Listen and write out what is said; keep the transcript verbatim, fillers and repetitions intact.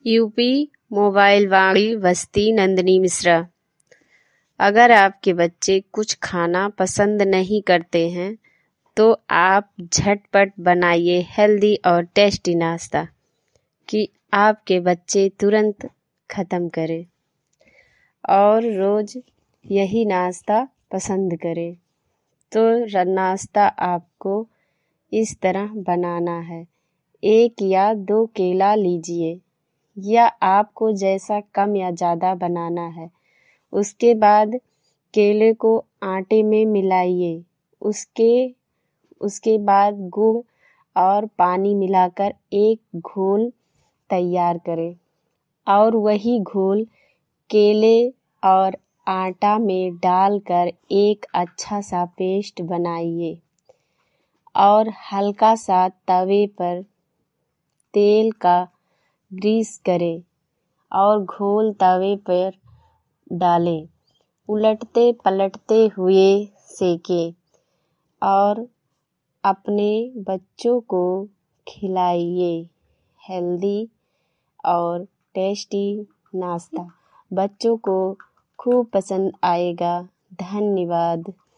UP mobile वाणी बस्ती नंदिनी मिश्रा। अगर आपके बच्चे कुछ खाना पसंद नहीं करते हैं तो आप झटपट बनाइए हेल्दी और टेस्टी नाश्ता कि आपके बच्चे तुरंत ख़त्म करें और रोज़ यही नाश्ता पसंद करें। तो नाश्ता आपको इस तरह बनाना है। एक या दो केला लीजिए या आपको जैसा कम या ज़्यादा बनाना है। उसके बाद केले को आटे में मिलाइए। उसके उसके बाद गुड़ और पानी मिलाकर एक घोल तैयार करें और वही घोल केले और आटा में डालकर एक अच्छा सा पेस्ट बनाइए और हल्का सा तवे पर तेल का ग्रीस करें और घोल तवे पर डालें। उलटते पलटते हुए सेकें और अपने बच्चों को खिलाइए हेल्दी और टेस्टी नाश्ता। बच्चों को खूब पसंद आएगा। धन्यवाद।